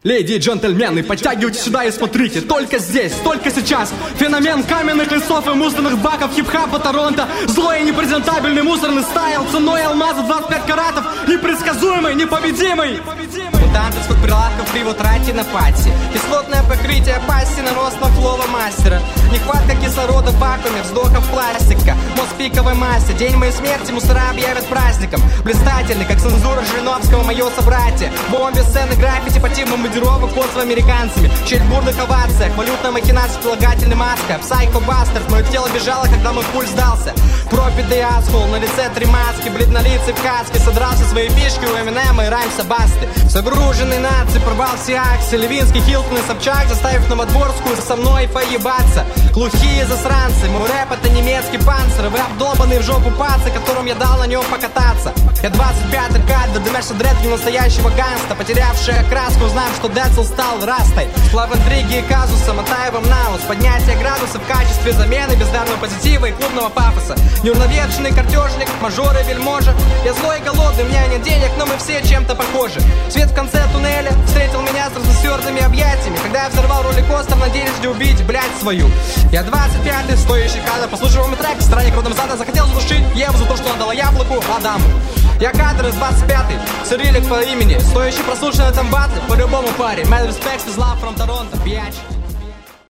Леди и джентльмены, подтягивайтесь сюда и смотрите. Только здесь, только сейчас. Феномен каменных лесов и мусорных баков хип-хапа Торонто. Злой и непрезентабельный мусорный стайл. Ценой алмаза 25 каратов. Непредсказуемый, непобедимый. Мутанты с прилавков при утрате на пати. Кислотное покрытие пасти на ростном флова мастера. Нехватка кислорода в вакууме, вздохов пластика. Мозг в пиковой массе. День моей смерти мусора объявят праздником. Блистательный, как цензура Жириновского, мое собратье. Бомбе сцены граффити по типу модировок американцами. В честь бурных овациях, валютная махинация, прилагательный маска. Псайхо-бастерд, мое тело бежало, когда мой пульс сдался. Пропиды и асхол, на лице три маски. Бледнолицый в каске, содрался свои фишки у Эминема и Раймса Басты. Загруженный наций, порвал все акции. Левинский, Хилтон и Собчак, заставив Новодворскую со мной поебаться. Глухие засранцы, мой рэп это немецкий панцир. Вы обдолбанный в жопу пацы, которым я дал на нем покататься. Я 25-й кадр, дымешься дред не настоящего ганста. Потерявшая краску, узнав, что Децл стал растой. Сплав интриги и казуса, Матаевым наус. Поднятие градуса в качестве замены бездарного позитива и клубного пафоса. Неуравновешенный картежник, мажор и вельможа. Я злой и голодный, у меня нет денег, но мы все чем-то похожи. Свет в конце туннеля встретил меня с разосердными объятиями. Когда я взорвал роликостер, надеясь убить, блядь, свою. Я 25-й, стоящий кадр, послушал мой трек. Странник родом зада, захотел задушить Еву за то, что отдала яблоку Адаму. Я кадр из 25-й, цирилик по имени, стоящий прослушанный там батлы, по-любому паре. Mad respect is love from Toronto, bitch.